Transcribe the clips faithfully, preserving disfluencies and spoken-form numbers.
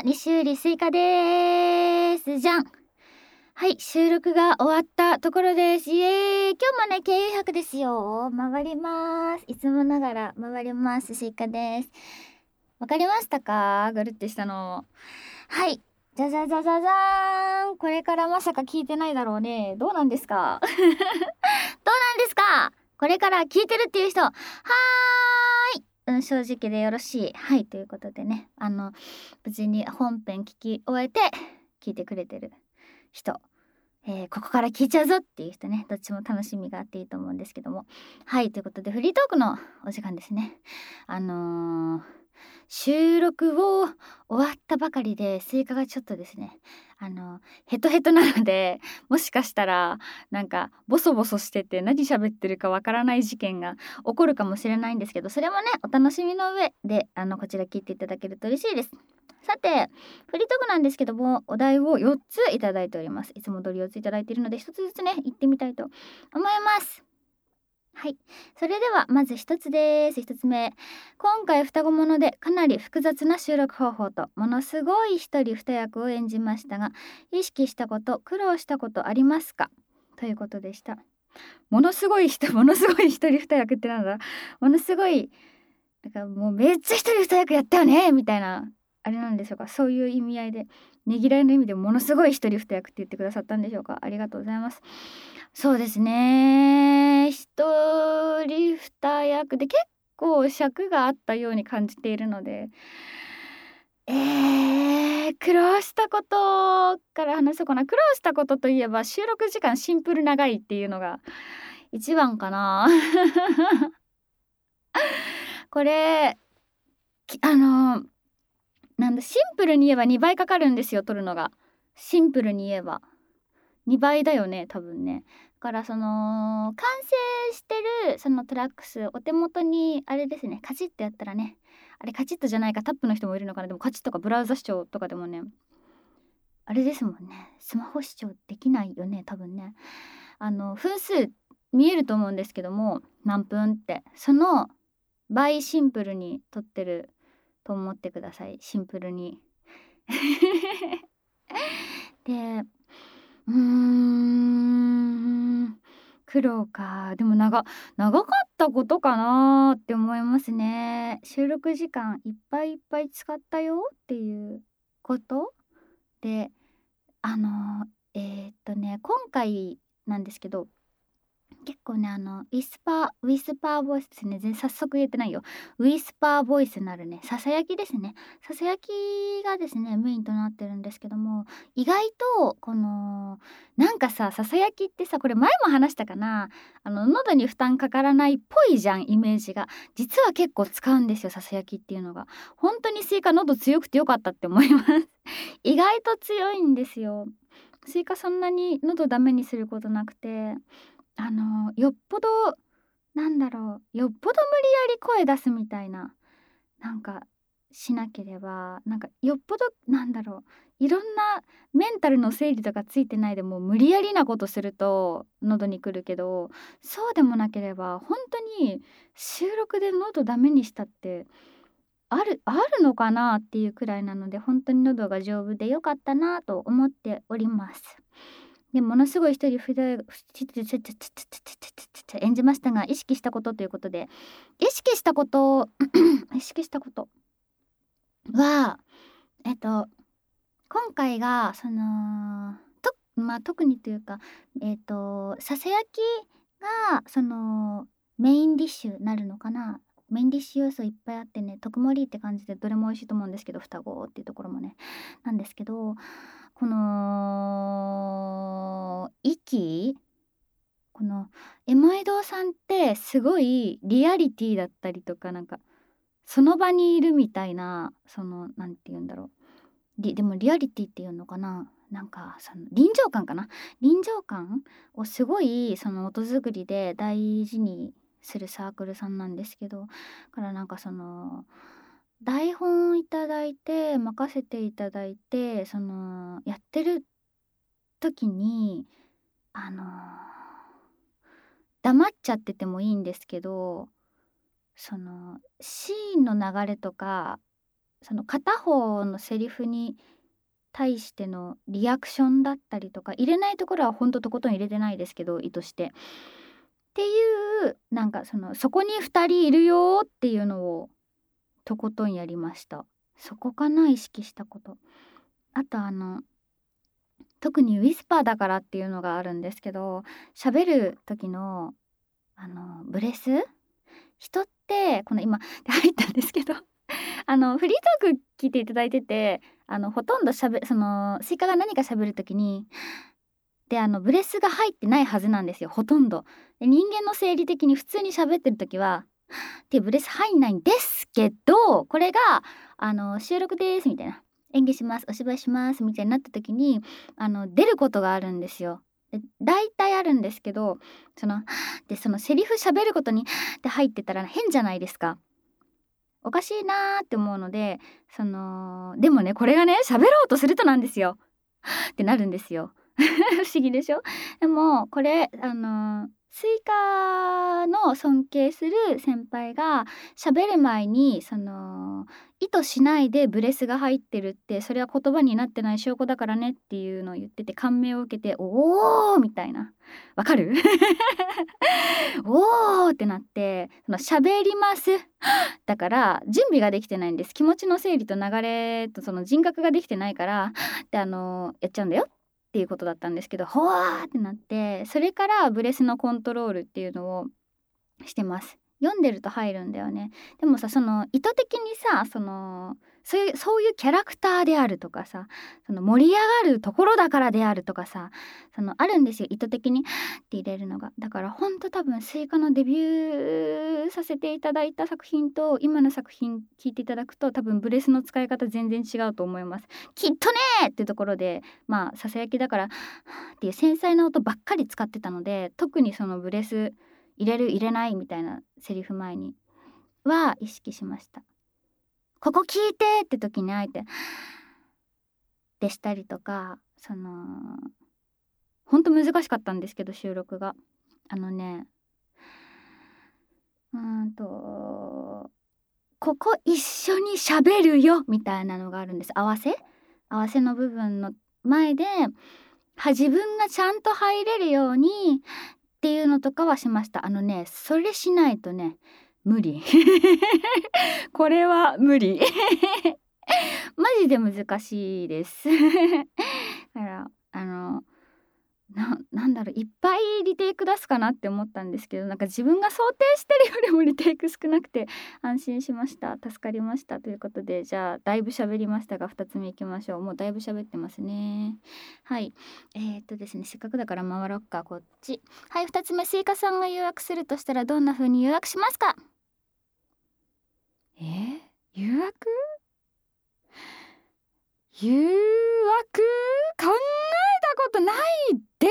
西瓜スイカです。じゃん。はい、収録が終わったところです。イエーイ。今日もね、経由百ですよ。回ります。いつもながら回ります。スイカです。わかりましたか？ぐるってしたの。はい。じゃじゃじゃじゃじゃーん。これからまさか聞いてないだろうね。どうなんですか？どうなんですか？これから聞いてるっていう人。はーい。うん、正直でよろしい。はい、ということでね、あの無事に本編聞き終えて聞いてくれてる人、えー、ここから聞いちゃうぞっていう人ね、どっちも楽しみがあっていいと思うんですけども。はい、ということでフリートークのお時間ですね。あのー、収録を終わったばかりでスイカがちょっとですね、あのヘトヘトなので、もしかしたらなんかボソボソしてて何喋ってるかわからない事件が起こるかもしれないんですけど、それもねお楽しみの上であのこちら聞いていただけると嬉しいです。さてフリートークなんですけども、お題をよっついただいております。いつも通りよっついただいているのでひとつずつね言ってみたいと思います。はい、それではまず一つです。一つ目、今回双子ものでかなり複雑な収録方法とものすごい一人二役を演じましたが、意識したこと、苦労したことありますか？ということでした。ものすごい人ものすごい一人二役ってなんだ？ものすごいだからもうめっちゃ一人二役やったよねみたいなあれなんでしょうか。そういう意味合いで、ねぎらいの意味でものすごい一人二役って言ってくださったんでしょうか。ありがとうございます。そうですね、一人二役で結構尺があったように感じているので、えー、苦労したことから話そうかな。苦労したことといえば収録時間シンプル長いっていうのが一番かな。これあのなんだ、シンプルに言えばにばいかかるんですよ、撮るのが。シンプルに言えばにばいだよね、多分ね。だからその完成してるそのトラックスお手元にあれですね、カチッとやったらね、あれカチッとじゃないか、タップの人もいるのかな。でもカチッとかブラウザ視聴とかでもね、あれですもんね、スマホ視聴できないよね、多分ね。あの分数見えると思うんですけども、何分ってその倍シンプルに撮ってると思ってください。シンプルに。で、うーん、苦労か。でも長長かったことかなって思いますね。収録時間いっぱいいっぱい使ったよっていうことで、あのえー、っとね今回なんですけど、結構ね、あのウィスパーウィスパーボイスですね。全然早速言えてないよ。ウィスパーボイスなるね、ささやきですね。ささやきがですねメインとなってるんですけども、意外とこのなんかさ、ささやきってさ、これ前も話したかな、あの喉に負担かからないっぽいじゃん、イメージが。実は結構使うんですよ、ささやきっていうのが。本当にスイカ喉強くてよかったって思います。意外と強いんですよ。スイカそんなに喉ダメにすることなくて、あのよっぽどなんだろう、よっぽど無理やり声出すみたいな、なんかしなければ、なんかよっぽどなんだろう、いろんなメンタルの整理とかついてないでもう無理やりなことすると喉にくるけど、そうでもなければ本当に収録で喉ダメにしたってあるあるのかなっていうくらいなので、本当に喉が丈夫でよかったなと思っております。でものすごい一人ふだ演じましたが、意識したことということで、意識したこと意識したことはえっと今回がそのとまあ特にというか、えっとささやきがそのメインディッシュなるのかな。メインディッシュ要素いっぱいあってね、特盛りって感じでどれも美味しいと思うんですけど、双子っていうところもねなんですけど、この息このエモエドさんってすごいリアリティだったりとか、なんかその場にいるみたいな、そのなんて言うんだろう、リでもリアリティっていうのかな、なんかその臨場感かな、臨場感をすごいその音作りで大事にするサークルさんなんですけど、だからなんかその台本いただいて任せていただいて、そのやってる時にあの黙っちゃっててもいいんですけど、そのシーンの流れとかその片方のセリフに対してのリアクションだったりとか、入れないところはほんととことん入れてないですけど、意図してっていう、なんかそのそこにふたりいるよっていうのをとことんやりました。そこかな、意識したこと。あとあの特にウィスパーだからっていうのがあるんですけど、喋る時のあのブレス、人ってこの今入ったんですけどあのフリートーク聞いていただいてて、あのほとんどしゃべそのスイカが何か喋る時にであのブレスが入ってないはずなんですよ、ほとんど。で人間の生理的に普通に喋ってる時はってブレス入んないんですけど、これがあの収録ですみたいな、演技します、お芝居しますみたいになった時にあの出ることがあるんですよ。で大体あるんですけど、そのでそのセリフ喋ることにって入ってたら変じゃないですか。おかしいなーって思うので、そのでもね、これがね喋ろうとするとなんですよってなるんですよ不思議でしょ。でもこれあのスイカの尊敬する先輩が喋る前にその意図しないでブレスが入ってるって、それは言葉になってない証拠だからねっていうのを言ってて、感銘を受けておーみたいな、わかるおーってなって、その喋りますだから準備ができてないんです。気持ちの整理と流れとその人格ができてないからであのやっちゃうんだよっていうことだったんですけど、ほわーってなって、それからブレスのコントロールっていうのをしてます。読んでると入るんだよね。でもさ、その意図的にさ、そのそういう、そういうキャラクターであるとかさ、その盛り上がるところだからであるとかさ、そのあるんですよ、意図的にって入れるのが。だからほんと多分スイカのデビューさせていただいた作品と今の作品聞いていただくと、多分ブレスの使い方全然違うと思います。きっとねーっていうところで、まあささやきだからっていう繊細な音ばっかり使ってたので、特にそのブレス入れる入れないみたいなセリフ前には意識しました。ここ聞いてって時にあえてでしたりとか、そのほんと難しかったんですけど、収録があのねうーんとここ一緒に喋るよみたいなのがあるんです。合わせ合わせの部分の前では自分がちゃんと入れるようにっていうのとかはしました。あのね、それしないとね無理これは無理マジで難しいですだからあのな、なんだろう、いっぱいリテイク出すかなって思ったんですけど、なんか自分が想定してるよりもリテイク少なくて安心しました。助かりました。ということで、じゃあだいぶ喋りましたがふたつめいきましょう。もうだいぶ喋ってますね。はい、えー、っとですねせっかくだから回ろっか、こっち。はい、ふたつめ、スイカさんが誘惑するとしたらどんな風に誘惑しますか？えー、誘惑誘惑考えたことないです。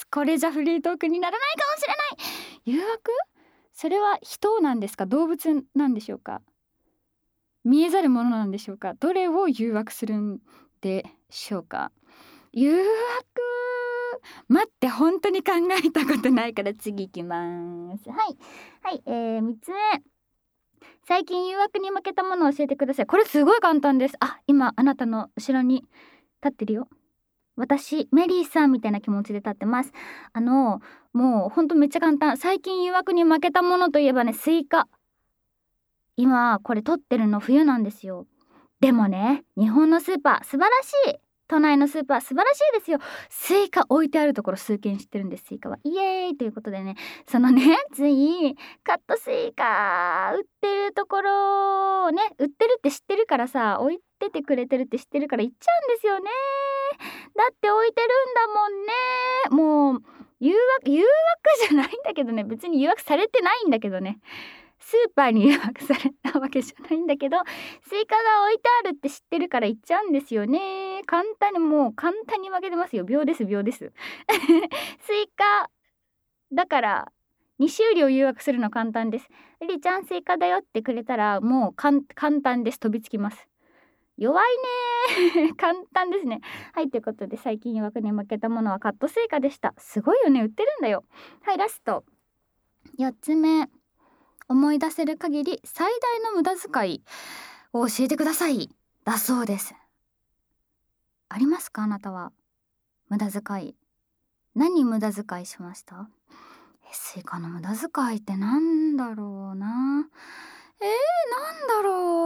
これじゃフリートークにならないかもしれない。誘惑、それは人なんですか、動物なんでしょうか、見えざるものなんでしょうか、どれを誘惑するんでしょうか。誘惑、待って、本当に考えたことないから次行きます。はいはい、えー、みっつめ、最近誘惑に負けたものを教えてください。これすごい簡単です。あ、今あなたの後ろに立ってるよ、私メリーさんみたいな気持ちで立ってます。あのもうほんとめっちゃ簡単。最近誘惑に負けたものといえばね、スイカ。今これ撮ってるの冬なんですよ。でもね、日本のスーパー素晴らしい、都内のスーパー素晴らしいですよ。スイカ置いてあるところ数軒知ってるんです。スイカはイエーイということでね、そのねついカットスイカ売ってるところをね、売ってるって知ってるからさ、置いててくれてるって知ってるから行っちゃうんですよね。だって置いてるんだもんね。もう誘惑誘惑じゃないんだけどね、別に誘惑されてないんだけどね、スーパーに誘惑されたわけじゃないんだけど、スイカが置いてあるって知ってるから行っちゃうんですよね。簡単に、もう簡単に負けてますよ。秒です秒ですスイカだからにしゅうりを誘惑するの簡単です。りりちゃんスイカだよってくれたらもう簡単です。飛びつきます。弱いね簡単ですね。はい、ということで最近誘惑に負けたものはカットスイカでした。すごいよね、売ってるんだよ。はい、ラストよっつめ、思い出せる限り最大の無駄遣い。 を教えてくださいだそうです。ありますか、あなたは無駄遣い。何無駄遣いしました？えスイカの無駄遣いってなんだろうな。えー、なんだ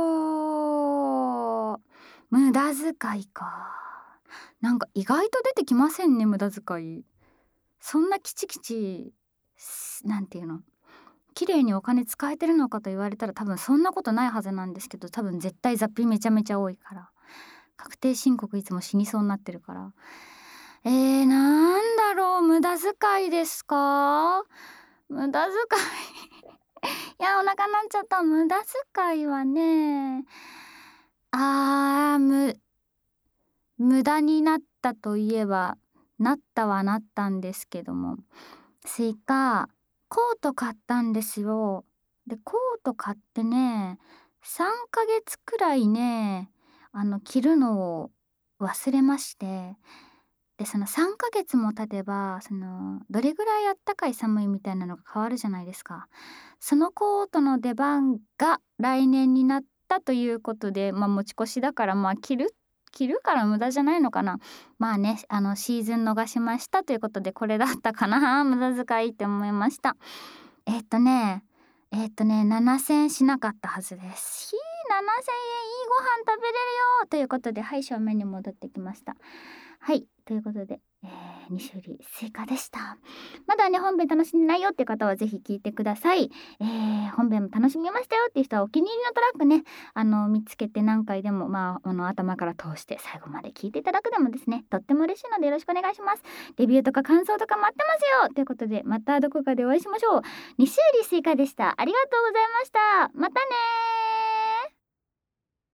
ろう。無駄遣いか。なんか意外と出てきませんね、無駄遣い。そんなキチキチなんていうの、綺麗にお金使えてるのかと言われたら多分そんなことないはずなんですけど、多分絶対雑費めちゃめちゃ多いから、確定申告いつも死にそうになってるから。えー、なんだろう、無駄遣いですか？無駄遣いいやお腹なっちゃった。無駄遣いはね、あーむ無駄になったといえばなったはなったんですけども、スイカコート買ったんですよ。でコート買ってねさんかげつくらいねあの着るのを忘れまして、でそのさんかげつも経てばそのどれぐらいあったかい寒いみたいなのが変わるじゃないですか。そのコートの出番が来年になったということで、まあ、持ち越しだからまあ着る着るから無駄じゃないのかな。まあねあのシーズン逃しましたということでこれだったかな無駄遣いって思いました。えっとねえっとねななせんしなかったはずです。ひーななせんえんいいご飯食べれるよということで、はい正面に戻ってきました。はいということで、えー、西売りスイカでした。まだね本編楽しんでないよっていう方はぜひ聞いてください。えー、本編も楽しみましたよっていう人はお気に入りのトラックねあの見つけて何回でもまああの頭から通して最後まで聞いていただくでもですねとっても嬉しいのでよろしくお願いします。レビューとか感想とか待ってますよということで、またどこかでお会いしましょう。西売りスイカでした。ありがとうございました。またねー。